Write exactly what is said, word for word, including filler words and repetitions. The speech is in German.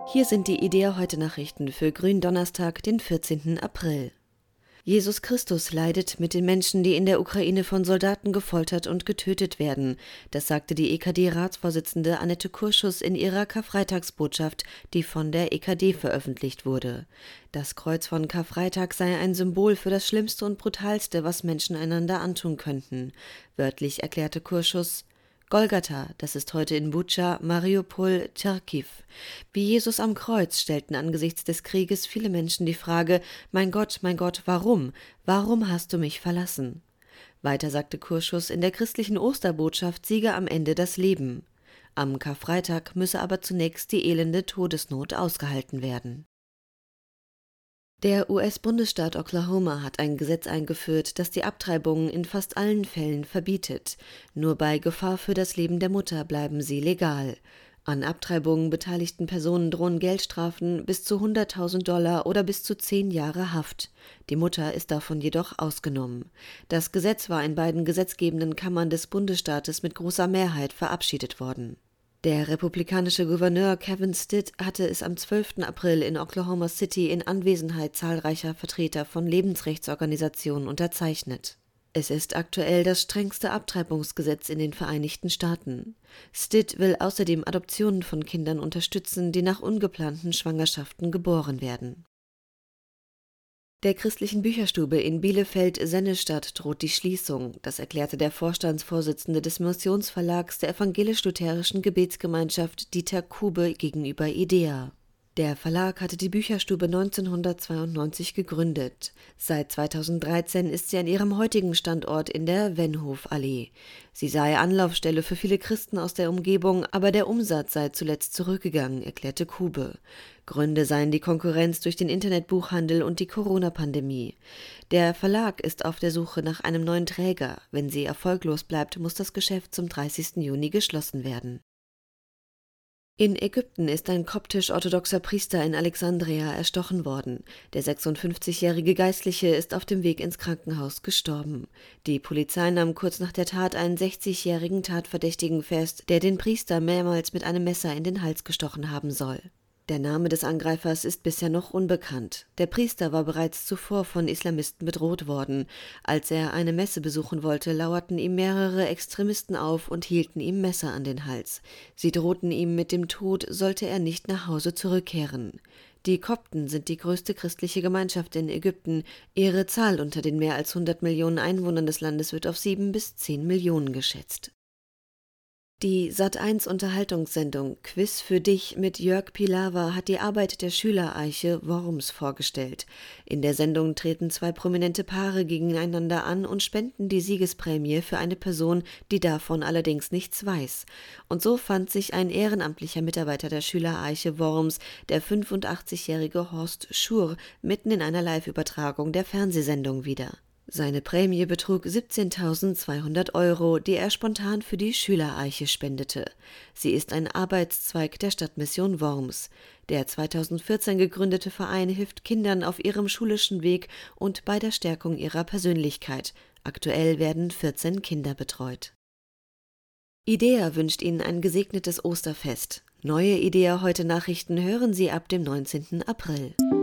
Hier sind die Idea heute Nachrichten für Gründonnerstag, den vierzehnten April. Jesus Christus leidet mit den Menschen, die in der Ukraine von Soldaten gefoltert und getötet werden. Das sagte die E K D-Ratsvorsitzende Annette Kurschus in ihrer Karfreitagsbotschaft, die von der E K D veröffentlicht wurde. Das Kreuz von Karfreitag sei ein Symbol für das Schlimmste und Brutalste, was Menschen einander antun könnten. Wörtlich erklärte Kurschus: Golgatha, das ist heute in Butscha, Mariupol, Charkiw. Wie Jesus am Kreuz stellten angesichts des Krieges viele Menschen die Frage: Mein Gott, mein Gott, warum? Warum hast du mich verlassen? Weiter sagte Kurschus, in der christlichen Osterbotschaft siege am Ende das Leben. Am Karfreitag müsse aber zunächst die elende Todesnot ausgehalten werden. Der U S-Bundesstaat Oklahoma hat ein Gesetz eingeführt, das die Abtreibungen in fast allen Fällen verbietet. Nur bei Gefahr für das Leben der Mutter bleiben sie legal. An Abtreibungen beteiligten Personen drohen Geldstrafen bis zu hunderttausend Dollar oder bis zu zehn Jahre Haft. Die Mutter ist davon jedoch ausgenommen. Das Gesetz war in beiden gesetzgebenden Kammern des Bundesstaates mit großer Mehrheit verabschiedet worden. Der republikanische Gouverneur Kevin Stitt hatte es am zwölften April in Oklahoma City in Anwesenheit zahlreicher Vertreter von Lebensrechtsorganisationen unterzeichnet. Es ist aktuell das strengste Abtreibungsgesetz in den Vereinigten Staaten. Stitt will außerdem Adoptionen von Kindern unterstützen, die nach ungeplanten Schwangerschaften geboren werden. Der christlichen Bücherstube in Bielefeld-Sennestadt droht die Schließung. Das erklärte der Vorstandsvorsitzende des Missionsverlags der evangelisch-lutherischen Gebetsgemeinschaft Dieter Kube gegenüber Idea. Der Verlag hatte die Bücherstube neunzehnhundertzweiundneunzig gegründet. Seit zweitausenddreizehn ist sie an ihrem heutigen Standort in der Wenhof-Allee. Sie sei Anlaufstelle für viele Christen aus der Umgebung, aber der Umsatz sei zuletzt zurückgegangen, erklärte Kube. Gründe seien die Konkurrenz durch den Internetbuchhandel und die Corona-Pandemie. Der Verlag ist auf der Suche nach einem neuen Träger. Wenn sie erfolglos bleibt, muss das Geschäft zum dreißigsten Juni geschlossen werden. In Ägypten ist ein koptisch-orthodoxer Priester in Alexandria erstochen worden. Der sechsundfünfzigjährige Geistliche ist auf dem Weg ins Krankenhaus gestorben. Die Polizei nahm kurz nach der Tat einen sechzigjährigen Tatverdächtigen fest, der den Priester mehrmals mit einem Messer in den Hals gestochen haben soll. Der Name des Angreifers ist bisher noch unbekannt. Der Priester war bereits zuvor von Islamisten bedroht worden. Als er eine Messe besuchen wollte, lauerten ihm mehrere Extremisten auf und hielten ihm Messer an den Hals. Sie drohten ihm mit dem Tod, sollte er nicht nach Hause zurückkehren. Die Kopten sind die größte christliche Gemeinschaft in Ägypten. Ihre Zahl unter den mehr als hundert Millionen Einwohnern des Landes wird auf sieben bis zehn Millionen geschätzt. Die Sat eins Unterhaltungssendung Quiz für dich mit Jörg Pilawa hat die Arbeit der Schülereiche Worms vorgestellt. In der Sendung treten zwei prominente Paare gegeneinander an und spenden die Siegesprämie für eine Person, die davon allerdings nichts weiß. Und so fand sich ein ehrenamtlicher Mitarbeiter der Schülereiche Worms, der fünfundachtzigjährige Horst Schur, mitten in einer Live-Übertragung der Fernsehsendung wieder. Seine Prämie betrug siebzehntausendzweihundert Euro, die er spontan für die Schülereiche spendete. Sie ist ein Arbeitszweig der Stadtmission Worms. Der zweitausendvierzehn gegründete Verein hilft Kindern auf ihrem schulischen Weg und bei der Stärkung ihrer Persönlichkeit. Aktuell werden vierzehn Kinder betreut. Idea wünscht Ihnen ein gesegnetes Osterfest. Neue Idea heute Nachrichten hören Sie ab dem neunzehnten April.